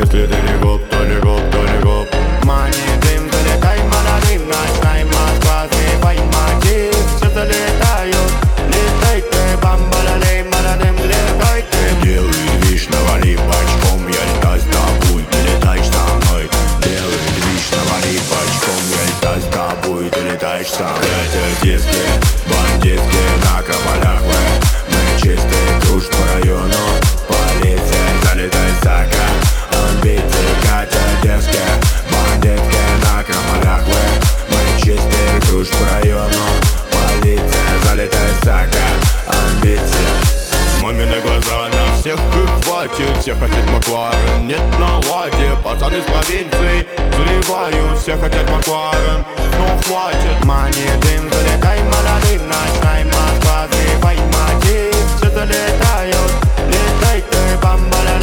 если ты не гоп, то не гоп, то не гоп. Мани дым, залетай молодым, ночная Москва, сбивай мотив. Все залетают, летай ты, бамбалалей, молодым летай ты. Делай движ, навали бочком, я летаю с тобой, ты летаешь со мной. Делай движ, навали бочком, я летаю с тобой, ты летаешь со мной. Это диски, бандитки на кабалях мы чистые, кружат по району. Полиция, залетай сака, амбиции, Катя, диски, бандитки на кабалях мы чистые, кружат по району. Полиция, залетай сака, амбиции. Мамины глаза на всех их хватит. Все хотят Макларен, нет налади. Пацаны с провинции заливают. Все хотят Макларен, но хватит. Мани дым, залетай молодым, ночная Москва, сбивай мотив. Все залетают, летай ты, бамбалалей.